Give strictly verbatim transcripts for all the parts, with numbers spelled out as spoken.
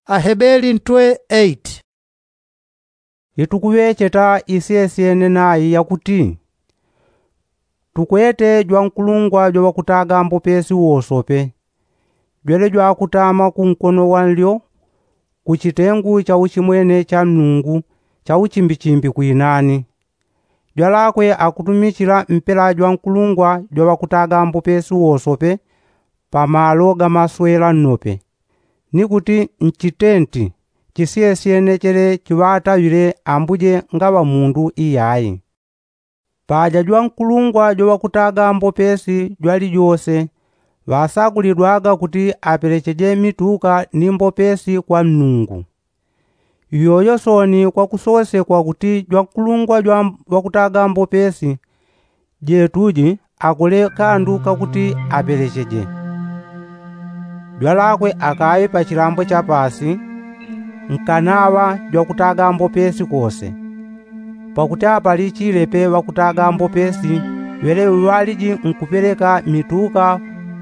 Aheberi ntwe eight. Itukuvecheta isiyesiyene nayi yakuti tukwete jwa nkulungwa jwa wakutagambo pesi wosope jwele jwa kutama ku nkono wanlyo ku chitengu cha uchimwene cha Mnungu cha uchimbichimbi kuinani jwalakwe akutumikira mpela jwa nkulungwa jwa wakutagambo pesi wosope pamalo gamaswela nnope nikuti nchitenti chisiyesiyene chere chiwatawire ambuje ngaba mundu iyayi paja jwa nkulungwa jwa wakutagambo pesi jwali jose vasakulidwaga kuti aperecheje mituka nimbo pesi kwa Mnungu yoyo soni kwa kusose kwa kuti jwa nkulungwa jwa wakutagambo pesi jetuji akule kandu kakuti aperecheje jwalakwe akaye pa chilambo cha pasi nkanawa jwa kutagambo pesi kose pakuti apali chilepe wakutagambo pesi wele waliji nkupeleka mituka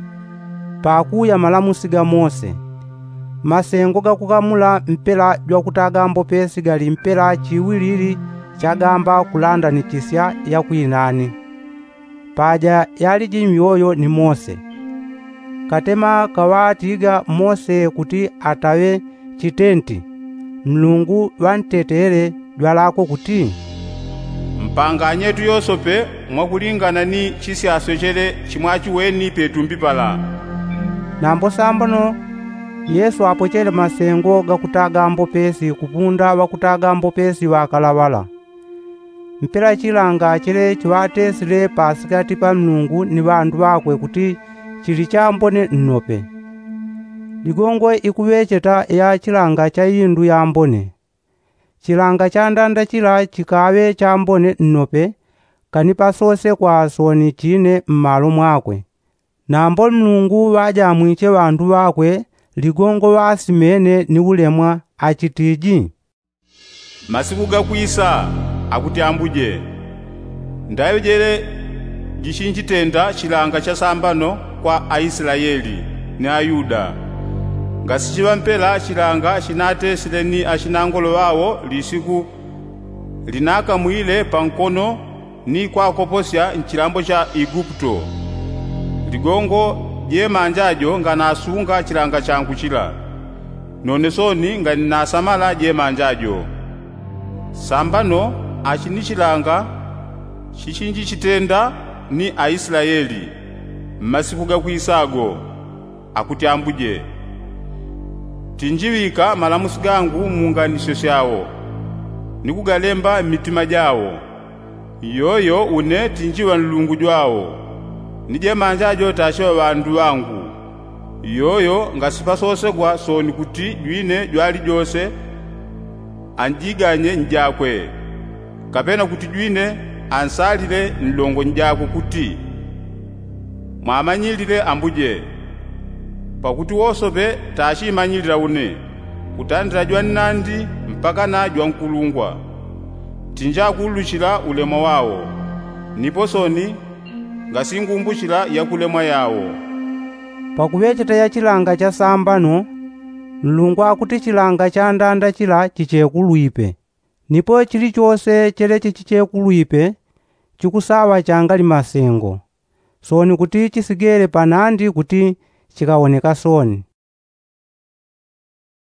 pakuya malamusi ga Mose masengo gakukamula mpela jwa kutagambo pesi gali mpela chiwilili chagamba kulanda ni chisya ya kuinani paja yaliji myoyo ni Mose katema kawatiga Mose kuti atawe chitenti Mlungu wantetere jwalako kuti mpanganye tuyosope mwakulingana ni chisyaso chere chimwachiweni petumbi pala nambo sambono Yesu apochere masengo gakutagambo pesi kupunda wakutagambo pesi wakalawala mpela chilanga chere chiwatesile pasikati pa Mlungu ni bandu bakwe kuti chili chambone nnope ligongwe ikuvecheta ya chilanga cha yindu ya mbone chilanga cha ndanda chila chikawe chambone nnope kanipa sose kwa soni chine mmalo mwakwe nambo Mlungu waja mwiche bandu bakwe ligongo wasimene ni ulemwa achitiji masiku gakwisa akuti ambuje ndayojere jishinjitenda chilanga cha sambano kwa Aisraeli ni Ayuda ngasichiwa mpela chilanga chinatesile ni achinangolo wawo lisiku linaka mwile pankono ni kwa koposya nchilambo cha Igupto ligongo je manjajo nganasunga chilanga changu chila nonesoni ngani nasamala je manjajo sambano achini chilanga chichinji chitenda ni Aisraeli masiku gakwisago akuti ambuje tinjiwika malamusi gangu munganisho syawo nikugalemba mitima jawo yoyo une tinjiwa nlungu jwawo nije manjajo tashiwa bandu wangu yoyo ngasipasosegwa soni kuti jwine jwali jose anjiganye njakwe kapena kuti jwine ansalile nlongo njako kuti mwamanyilile ambuje pakuti wosope tashimanyilira une kutandira jwa nnandi mpaka na jwa nkulungwa tinjakuluchira ulema wawo niposoni ngasingumbuchira yakulemwa yawo pakuvecheta ya chilanga cha sambano Mlungu akuti chilanga cha ndanda chila chichekuluipe nipo chili chose chere chichekuluipe chikusawa changali masengo soni kuti chisigere panandi kuti chikaoneka soni